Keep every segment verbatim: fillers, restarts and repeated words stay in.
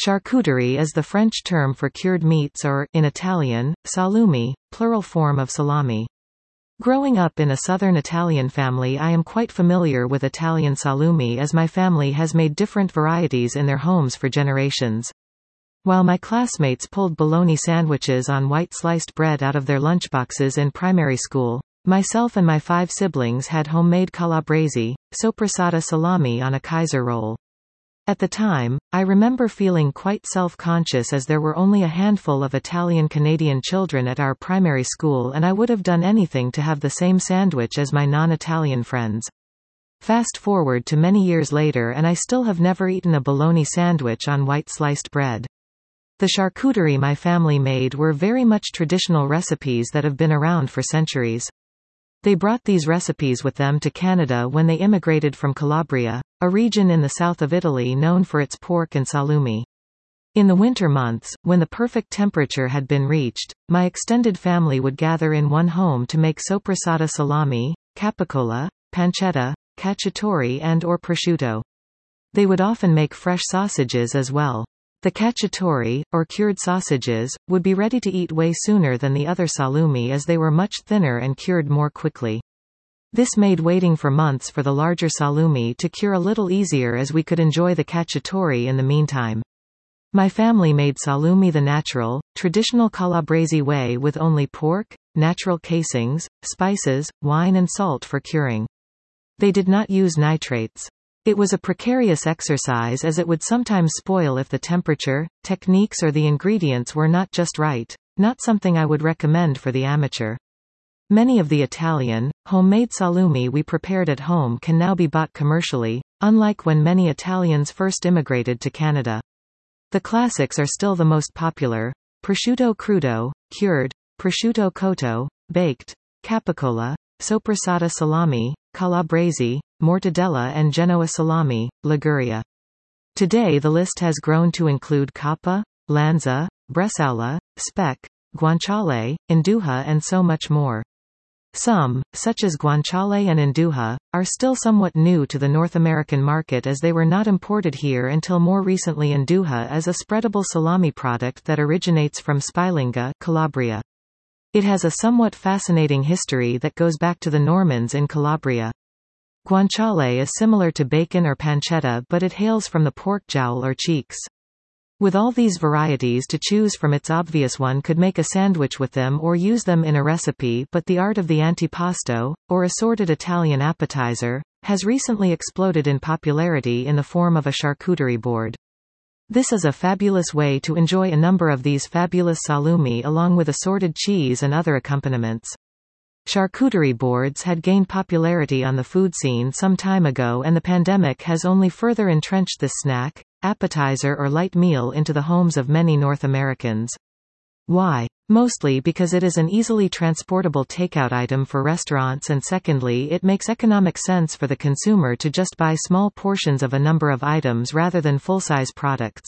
Charcuterie is the French term for cured meats or, in Italian, salumi, plural form of salami. Growing up in a southern Italian family, I am quite familiar with Italian salumi as my family has made different varieties in their homes for generations. While my classmates pulled bologna sandwiches on white sliced bread out of their lunchboxes in primary school, myself and my five siblings had homemade calabrese, soppressata salami on a Kaiser roll. At the time, I remember feeling quite self-conscious as there were only a handful of Italian-Canadian children at our primary school, and I would have done anything to have the same sandwich as my non-Italian friends. Fast forward to many years later and I still have never eaten a bologna sandwich on white sliced bread. The charcuterie my family made were very much traditional recipes that have been around for centuries. They brought these recipes with them to Canada when they immigrated from Calabria, a region in the south of Italy known for its pork and salumi. In the winter months, when the perfect temperature had been reached, my extended family would gather in one home to make soppressata salami, capicola, pancetta, cacciatore and or prosciutto. They would often make fresh sausages as well. The cacciatore, or cured sausages, would be ready to eat way sooner than the other salumi as they were much thinner and cured more quickly. This made waiting for months for the larger salumi to cure a little easier as we could enjoy the cacciatore in the meantime. My family made salumi the natural, traditional Calabrese way with only pork, natural casings, spices, wine and salt for curing. They did not use nitrates. It was a precarious exercise as it would sometimes spoil if the temperature, techniques or the ingredients were not just right, not something I would recommend for the amateur. Many of the Italian, homemade salumi we prepared at home can now be bought commercially, unlike when many Italians first immigrated to Canada. The classics are still the most popular: prosciutto crudo, cured, prosciutto cotto, baked, capicola, soppressata salami, calabrese, mortadella and Genoa salami, Liguria. Today the list has grown to include coppa, lanza, bresaola, speck, guanciale, induja and so much more. Some, such as guanciale and induja, are still somewhat new to the North American market as they were not imported here until more recently. Induja is a spreadable salami product that originates from Spilinga, Calabria. It has a somewhat fascinating history that goes back to the Normans in Calabria. Guanciale is similar to bacon or pancetta, but it hails from the pork jowl or cheeks. With all these varieties to choose from, it's obvious one could make a sandwich with them or use them in a recipe, but the art of the antipasto, or assorted Italian appetizer, has recently exploded in popularity in the form of a charcuterie board. This is a fabulous way to enjoy a number of these fabulous salumi along with assorted cheese and other accompaniments. Charcuterie boards had gained popularity on the food scene some time ago, and the pandemic has only further entrenched this snack, appetizer or light meal into the homes of many North Americans. Why? Mostly because it is an easily transportable takeout item for restaurants, and secondly, it makes economic sense for the consumer to just buy small portions of a number of items rather than full-size products.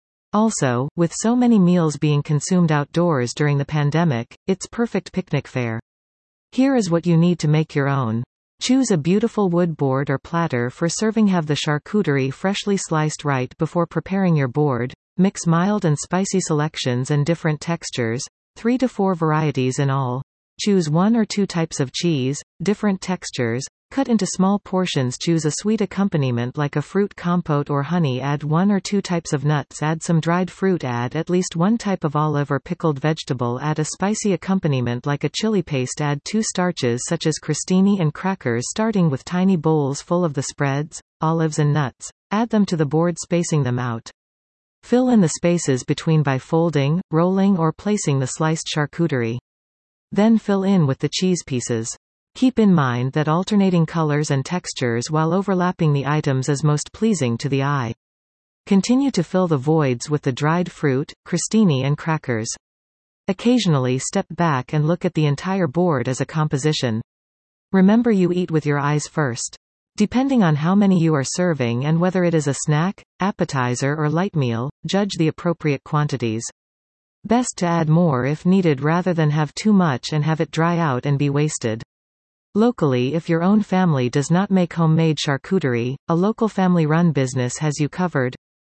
Also, with so many meals being consumed outdoors during the pandemic, it's perfect picnic fare. Here is what you need to make your own. Choose a beautiful wood board or platter for serving. Have the charcuterie freshly sliced right before preparing your board. Mix mild and spicy selections and different textures, three to four varieties in all. Choose one or two types of cheese, different textures, cut into small portions. Choose a sweet accompaniment like a fruit compote or honey. Add one or two types of nuts. Add some dried fruit. Add at least one type of olive or pickled vegetable. Add a spicy accompaniment like a chili paste. Add two starches such as crostini and crackers, starting with tiny bowls full of the spreads, olives and nuts. Add them to the board, spacing them out. Fill in the spaces between by folding, rolling or placing the sliced charcuterie. Then fill in with the cheese pieces. Keep in mind that alternating colors and textures while overlapping the items is most pleasing to the eye. Continue to fill the voids with the dried fruit, crostini and crackers. Occasionally step back and look at the entire board as a composition. Remember, you eat with your eyes first. Depending on how many you are serving and whether it is a snack, appetizer or light meal, judge the appropriate quantities. Best to add more if needed rather than have too much and have it dry out and be wasted. Locally, if your own family does not make homemade charcuterie, a local family-run business has you covered.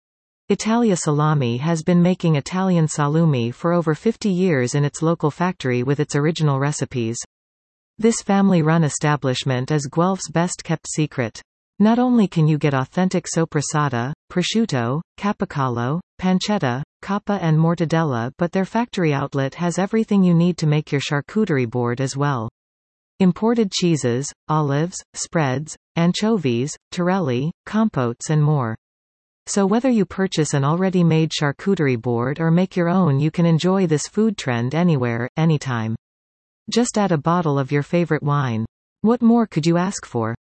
Italia Salami has been making Italian salumi for over fifty years in its local factory with its original recipes. This family-run establishment is Guelph's best-kept secret. Not only can you get authentic soppressata, prosciutto, capicola, pancetta, coppa and mortadella, but their factory outlet has everything you need to make your charcuterie board as well. Imported cheeses, olives, spreads, anchovies, torelli, compotes and more. So whether you purchase an already made charcuterie board or make your own, you can enjoy this food trend anywhere, anytime. Just add a bottle of your favorite wine. What more could you ask for?